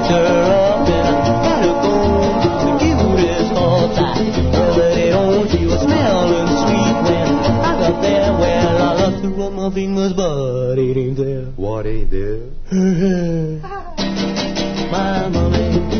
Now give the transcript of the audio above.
her up and got her going to the cutest horseye ever they owned. She was smelling sweet when I got there. Well, I threw up my fingers, but it ain't there. What ain't there? Her hair. My money.